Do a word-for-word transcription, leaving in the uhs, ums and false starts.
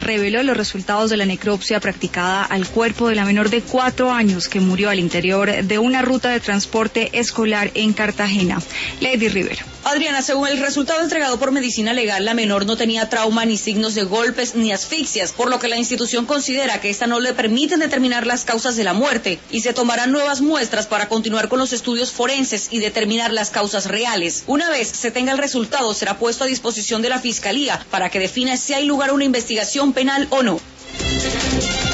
reveló los resultados de la necropsia practicada al cuerpo de la menor de cuatro años que murió al interior de una ruta de transporte escolar en Cartagena. Lady Rivera. Adriana, según el resultado entregado por Medicina Legal, la menor no tenía trauma ni signos de golpes ni asfixias, por lo que la institución considera que esta no le permiten determinar las causas de la muerte y se tomarán nuevas muestras para continuar con los estudios forenses y determinar las causas reales. Una vez se tenga el resultado, será puesto a disposición de la Fiscalía para que defina si hay lugar a una investigación penal o no.